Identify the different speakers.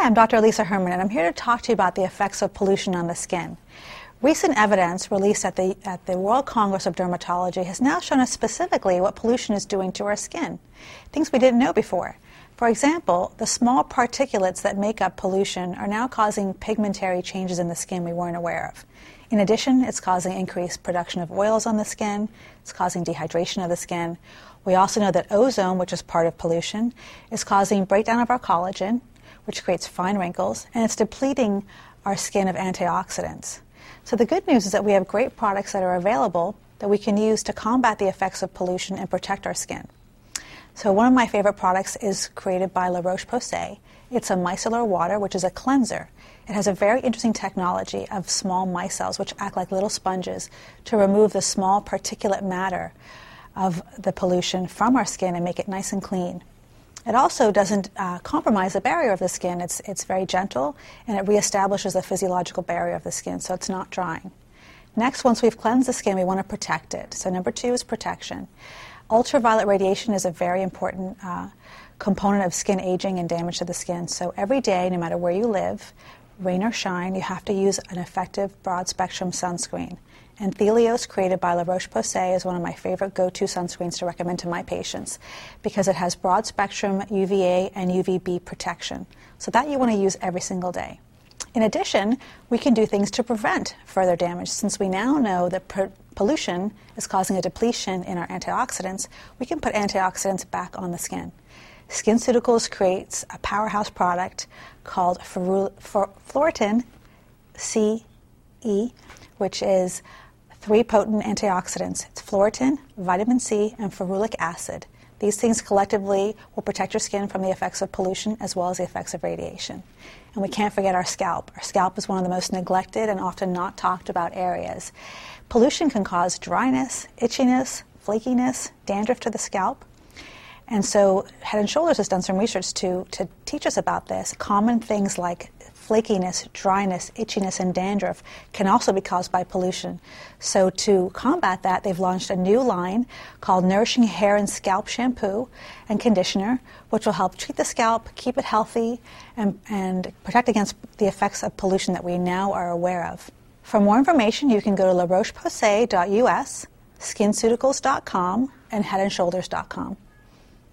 Speaker 1: Hi, I'm Dr. Lisa Herman, and I'm here to talk to you about the effects of pollution on the skin. Recent evidence released at the World Congress of Dermatology has now shown us specifically what pollution is doing to our skin, things we didn't know before. For example, the small particulates that make up pollution are now causing pigmentary changes in the skin we weren't aware of. In addition, it's causing increased production of oils on the skin. It's causing dehydration of the skin. We also know that ozone, which is part of pollution, is causing breakdown of our collagen, which creates fine wrinkles, and it's depleting our skin of antioxidants. So the good news is that we have great products that are available that we can use to combat the effects of pollution and protect our skin. So one of my favorite products is created by La Roche-Posay. It's a micellar water, which is a cleanser. It has a very interesting technology of small micelles, which act like little sponges, to remove the small particulate matter of the pollution from our skin and make it nice and clean. It also doesn't compromise the barrier of the skin. It's very gentle, and it reestablishes the physiological barrier of the skin, so it's not drying. Next, once we've cleansed the skin, we want to protect it. So number 2 is protection. Ultraviolet radiation is a very important component of skin aging and damage to the skin. So every day, no matter where you live, rain or shine, you have to use an effective broad-spectrum sunscreen. And Thelios, created by La Roche-Posay, is one of my favorite go-to sunscreens to recommend to my patients because it has broad-spectrum UVA and UVB protection. So that you want to use every single day. In addition, we can do things to prevent further damage. Since we now know that pollution is causing a depletion in our antioxidants, we can put antioxidants back on the skin. SkinCeuticals creates a powerhouse product called Phloretin CE, which is 3 potent antioxidants. It's Phloretin, vitamin C, and ferulic acid. These things collectively will protect your skin from the effects of pollution as well as the effects of radiation. And we can't forget our scalp. Our scalp is one of the most neglected and often not talked about areas. Pollution can cause dryness, itchiness, flakiness, dandruff to the scalp. And so Head & Shoulders has done some research to teach us about this. Common things like flakiness, dryness, itchiness, and dandruff can also be caused by pollution. So to combat that, they've launched a new line called Nourishing Hair and Scalp Shampoo and Conditioner, which will help treat the scalp, keep it healthy, and protect against the effects of pollution that we now are aware of. For more information, you can go to larocheposay.us, skinceuticals.com, and headandshoulders.com.